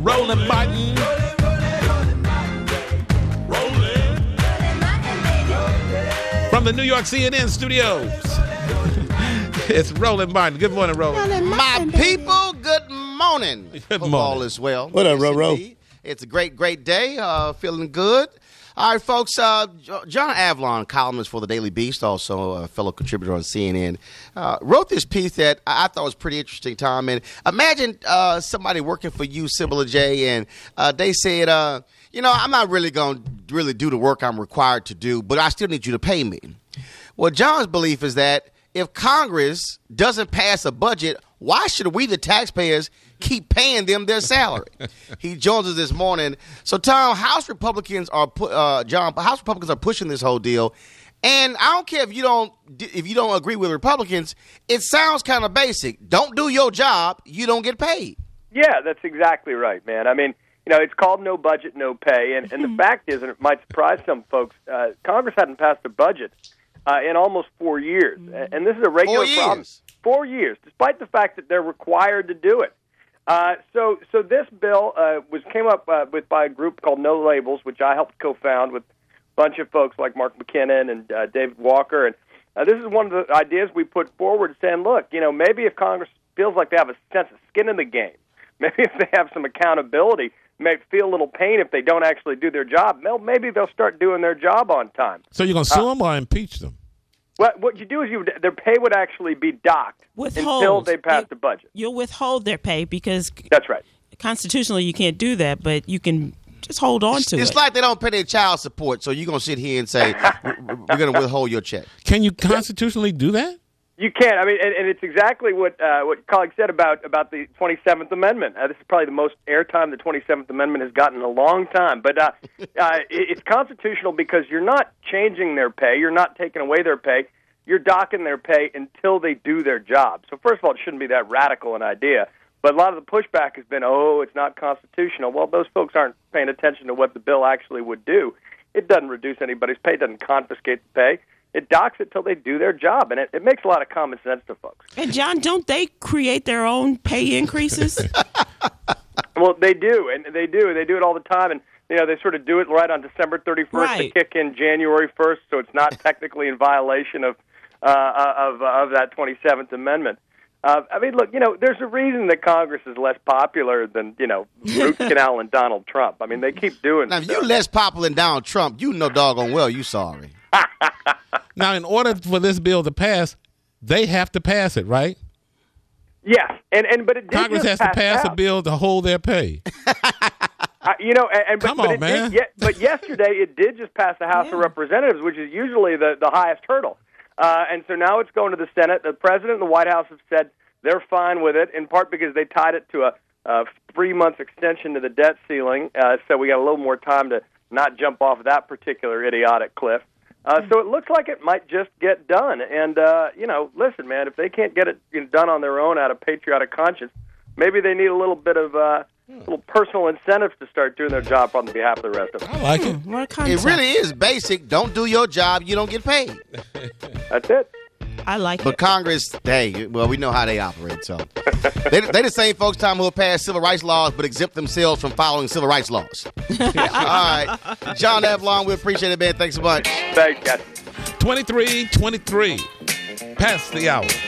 Rolling Martin. From the New York CNN studios, it's Roland Martin. Good morning, Roland. My people, good morning. Good Hope morning. all is well. What up, Yes, Ro-Ro? indeed. It's a great day. Feeling good. All right, folks. John Avlon, columnist for the Daily Beast, also a fellow contributor on CNN, wrote this piece that I thought was pretty interesting, Tom. And imagine somebody working for you, Sybil J, and they said, I'm not really going to really do the work I'm required to do, but I still need you to pay me. Well, John's belief is that if Congress doesn't pass a budget, why should we, the taxpayers, keep paying them their salary? He joins us this morning. So, Tom, House Republicans are pushing this whole deal, and I don't care if you don't agree with Republicans. It sounds kind of basic. Don't do your job, you don't get paid. Yeah, that's exactly right, man. I mean, it's called no budget, no pay, and the fact is, and it might surprise some folks, Congress hadn't passed a budget in almost 4 years, and this is a regular 4 problem. years. 4 years, despite the fact that they're required to do it. So this bill came up with by a group called No Labels, which I helped co-found with a bunch of folks like Mark McKinnon and David Walker. And this is one of the ideas we put forward, saying, look, maybe if Congress feels like they have a sense of skin in the game, maybe if they have some accountability, may feel a little pain if they don't actually do their job, maybe they'll start doing their job on time. So you're going to sue them or impeach them? What you do is their pay would actually be docked until they pass the budget. You'll withhold their pay because that's right. Constitutionally, you can't do that, but you can just hold on to it. It's like they don't pay their child support, so you're going to sit here and say, we're going to withhold your check. Can you constitutionally do that? You can. I mean, and it's exactly what your colleague said about the 27th Amendment. This is probably the most airtime the 27th Amendment has gotten in a long time. But it's constitutional because you're not changing their pay. You're not taking away their pay. You're docking their pay until they do their job. So first of all, it shouldn't be that radical an idea. But a lot of the pushback has been, it's not constitutional. Well, those folks aren't paying attention to what the bill actually would do. It doesn't reduce anybody's pay. It doesn't confiscate the pay. It docks it till they do their job, and it makes a lot of common sense to folks. And, John, don't they create their own pay increases? Well, they do, and they do it all the time, and they sort of do it right on December 31st. Right. They kick in January 1st, so it's not technically in violation of that 27th Amendment. I mean, look, there's a reason that Congress is less popular than, Root Canal and Donald Trump. I mean, they keep doing Now, if stuff. you're less popular than Donald Trump, you know doggone well you sorry. Now, in order for this bill to pass, they have to pass it, right? Yes, but it did Congress has just to pass out. a bill to hold their pay. Come on, man. But yesterday it did just pass the House of Representatives, which is usually the highest hurdle. And so now it's going to the Senate. The President and the White House have said they're fine with it, in part because they tied it to a 3-month extension to the debt ceiling. So we got a little more time to not jump off that particular idiotic cliff. So it looks like it might just get done. And, listen, man, if they can't get it done on their own out of patriotic conscience, maybe they need a little bit of little personal incentives to start doing their job on behalf of the rest of us. I like it. What a It concept. really is basic. Don't do your job, you don't get paid. That's it. I like But it. Congress, we know how they operate. So they the same folks, Tom, who will pass civil rights laws but exempt themselves from following civil rights laws. All right. John Avlon, we appreciate it, man. Thanks so much. Thanks, guys. 23:23. Past the hour.